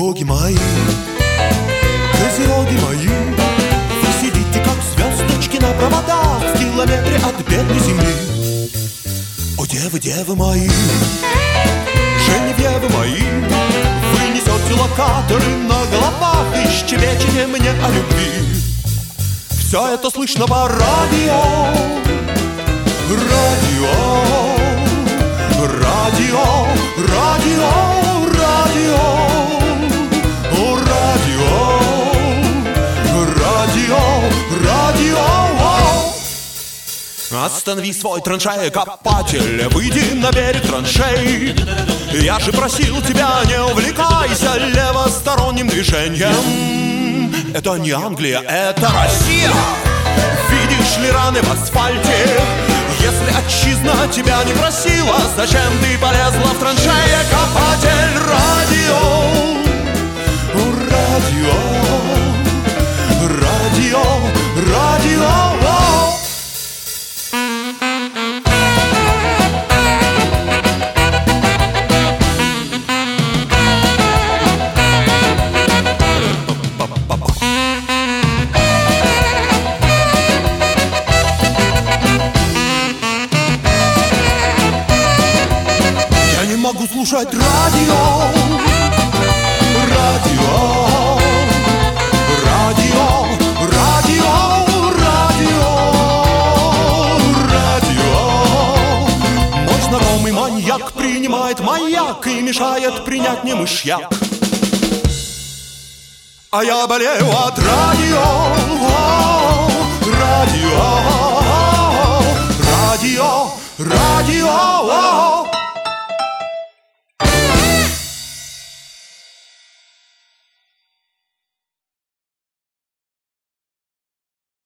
Козероги мои, козероги мои, вы сидите, как звездочки на проводах в километре от бедной земли. О, девы, девы мои, Женевьевы мои, вы несете локаторы на головах и щебечете мне о любви. Все это слышно по радио, радио, радио, радио, радио, о, радио, радио, радио. Останови свой траншеекопатель, выйди на берег траншей. Я же просил тебя, не увлекайся левосторонним движением. Это не Англия, это Россия. Видишь ли раны в асфальте? Если отчизна тебя не просила, зачем ты полезла в траншеекопатель? Радио, радио, радио, радио. Могу слушать радио, радио, радио, радио, радио, радио. Мой знакомый маньяк принимает маяк и мешает принять мне мышьяк. А я болею от радио.